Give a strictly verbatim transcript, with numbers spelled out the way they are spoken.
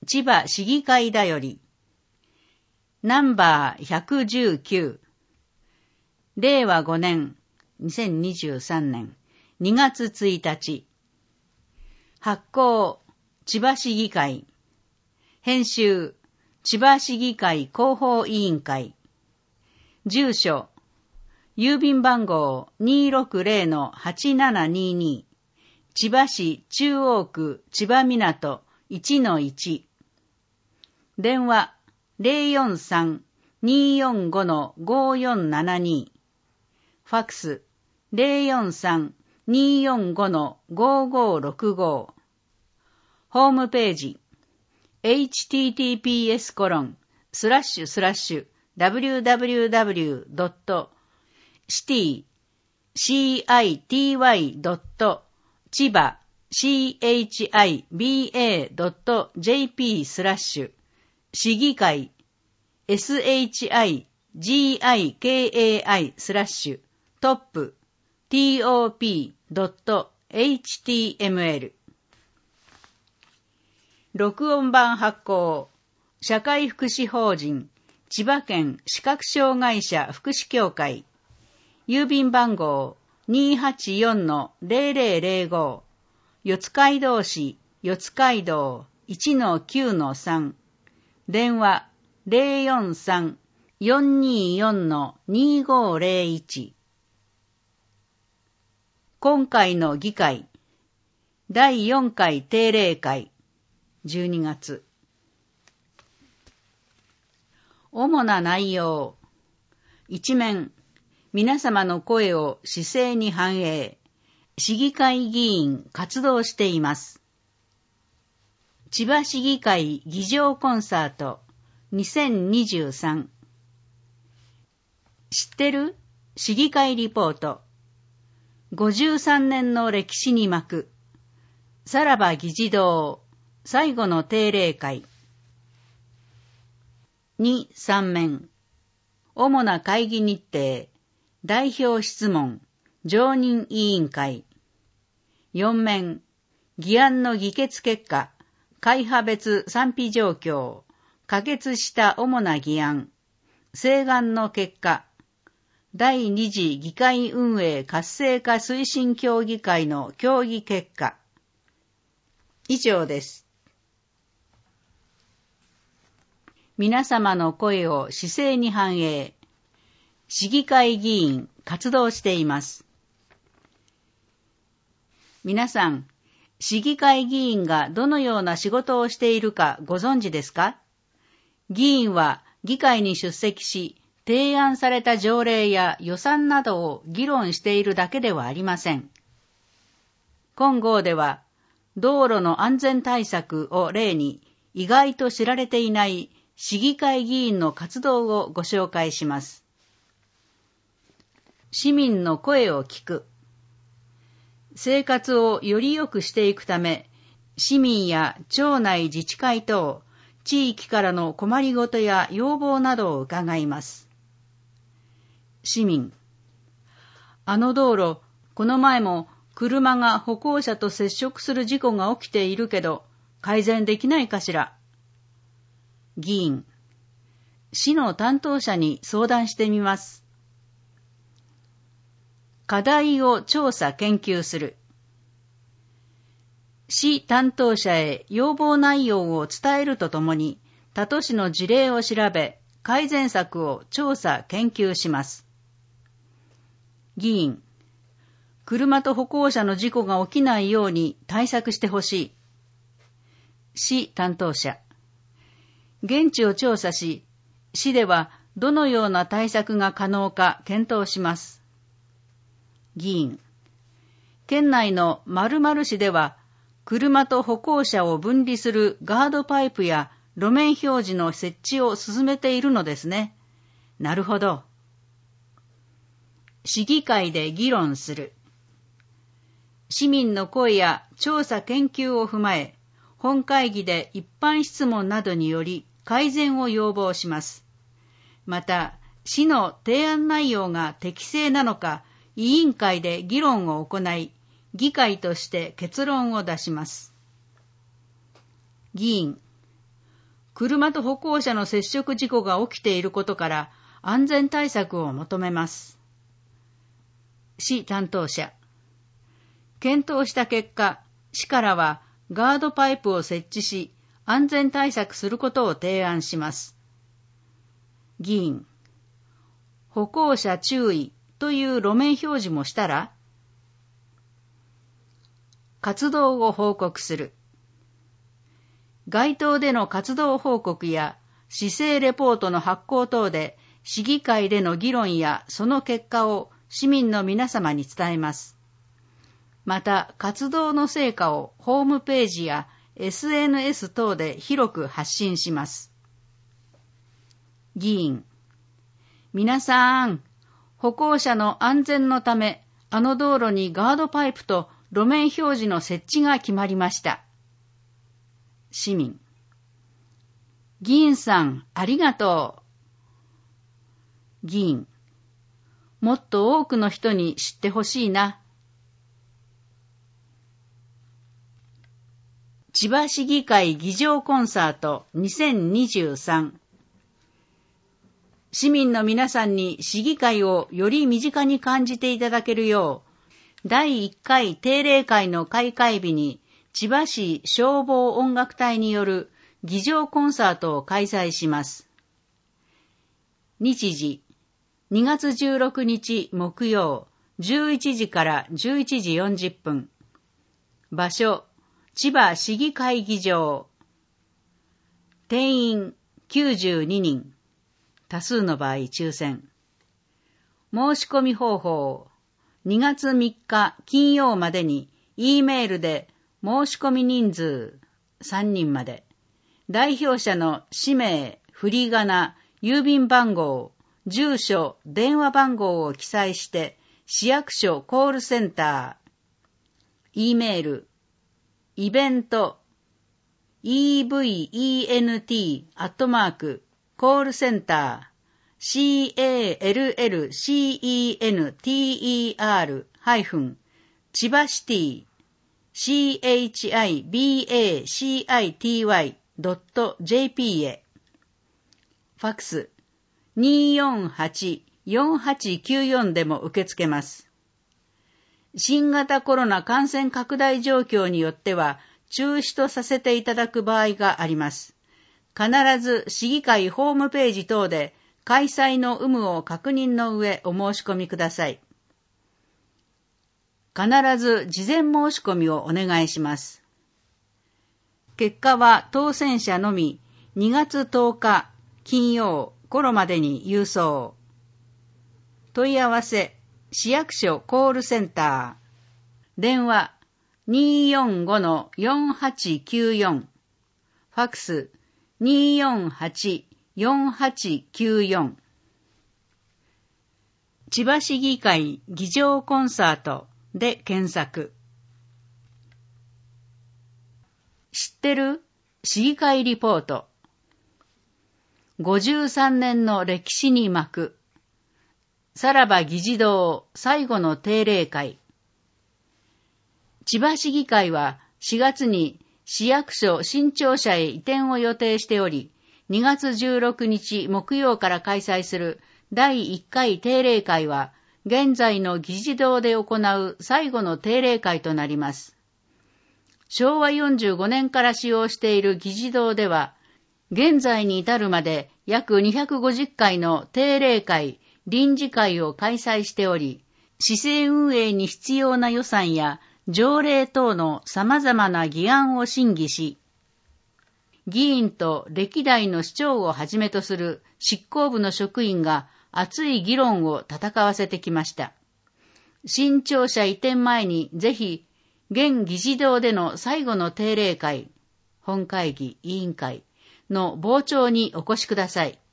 千葉市議会だよりナンバーひゃくじゅうきゅうれいわごねんにせんにじゅうさんねんにがつついたち発行千葉市議会編集千葉市議会広報委員会住所郵便番号 にーろくぜろのはちななにーに千葉市中央区千葉港 いちのいち 電話 ゼロよんさん にーよんご ごよんななに ファックス ゼロよんさん にーよんご ごごろくご ホームページ エイチティーティーピーエスコロンスラッシュスラッシュダブリューダブリューダブリュードットシティシーアイティーワイドット千葉 シーエイチアイビーエードットジェーピー スラッシュ市議会 エスエイチアイジーアイケーエーアイ スラッシュトップ トップ ドット エイチティーエムエル 録音版発行社会福祉法人千葉県視覚障害者福祉協会郵便番号 にーはちよんのゼロゼロゼロご 四街道市四街道 いちのきゅうのさん 電話 ゼロよんさん よんにーよん にーごゼロいち 今回の議会だいよんかい定例会じゅうにがつ主な内容一面皆様の声を市政に反映市議会議員活動しています千葉市議会議場コンサートにせんにじゅうさん知ってる市議会リポートごじゅうさんねんの歴史に幕さらば議事堂最後の定例会に、さん面主な会議日程代表質問常任委員会よん面議案の議決結果会派別賛否状況可決した主な議案請願の結果第二次議会運営活性化推進協議会の協議結果以上です皆様の声を市政に反映市議会議員活動しています皆さん市議会議員がどのような仕事をしているかご存知ですか？議員は議会に出席し、提案された条例や予算などを議論しているだけではありません。今号では、道路の安全対策を例に意外と知られていない市議会議員の活動をご紹介します。市民の声を聞く。生活をより良くしていくため、市民や町内自治会等、地域からの困りごとや要望などを伺います。市民。あの道路、この前も車が歩行者と接触する事故が起きているけど、改善できないかしら。議員。市の担当者に相談してみます。課題を調査研究する。市担当者へ要望内容を伝えるとともに、他都市の事例を調べ、改善策を調査研究します。議員、車と歩行者の事故が起きないように対策してほしい。市担当者、現地を調査し、市ではどのような対策が可能か検討します。議員、県内の〇〇市では、車と歩行者を分離するガードパイプや路面表示の設置を進めているのですね。なるほど。市議会で議論する。市民の声や調査研究を踏まえ、本会議で一般質問などにより改善を要望します。また、市の提案内容が適正なのか、委員会で議論を行い、議会として結論を出します。議員、 車と歩行者の接触事故が起きていることから安全対策を求めます。市担当者。検討した結果、市からはガードパイプを設置し、安全対策することを提案します。議員。歩行者注意という路面表示もしたら、活動を報告する。街頭での活動報告や市政レポートの発行等で市議会での議論やその結果を市民の皆様に伝えます。また、活動の成果をホームページや エスエヌエス 等で広く発信します。議員。皆さん、歩行者の安全のため、あの道路にガードパイプと路面表示の設置が決まりました。市民。議員さん、ありがとう。議員。もっと多くの人に知ってほしいな。千葉市議会議場コンサートにせんにじゅうさん。市民の皆さんに市議会をより身近に感じていただけるよう、だいいっかい定例会の開会日に千葉市消防音楽隊による議場コンサートを開催します。日時、にがつじゅうろくにち木曜、じゅういちじからじゅういちじよんじゅっぷん。場所、千葉市議会議場。定員きゅうじゅうににん。多数の場合抽選。申し込み方法。にがつみっか金曜までに E メールで申し込み人数さんにんまで。代表者の氏名、振り仮名、郵便番号、住所、電話番号を記載して市役所コールセンター。E メール。イベント。イーブイイーエヌティー アットマーク。コールセンター シーエーエルエルシーイーエヌティーイーアール ハイフン千葉シティ シーエイチアイビーエーシーアイティーワイドットジェーピー へ。ファックスにーよんはち よんはちきゅうよんでも受け付けます。新型コロナ感染拡大状況によっては中止とさせていただく場合があります。必ず市議会ホームページ等で開催の有無を確認の上お申し込みください。必ず事前申し込みをお願いします。結果は当選者のみにがつとおか金曜頃までに郵送。問い合わせ市役所コールセンター。電話 にーよんごのよんはちきゅうよん。ファックスにーよんはち よんはちきゅうよん。千葉市議会議場コンサートで検索。知ってる？市議会リポート。ごじゅうさんねんの歴史に幕。さらば議事堂最後の定例会。千葉市議会はしがつに市役所新庁舎へ移転を予定しており、にがつじゅうろくにち木曜から開催するだいいっかい定例会は、現在の議事堂で行う最後の定例会となります。しょうわよんじゅうごねんから使用している議事堂では、現在に至るまで約にひゃくごじゅっかいの定例会、臨時会を開催しており、市政運営に必要な予算や条例等の様々な議案を審議し、議員と歴代の市長をはじめとする執行部の職員が熱い議論を戦わせてきました。新庁舎移転前にぜひ、現議事堂での最後の定例会、本会議委員会の傍聴にお越しください。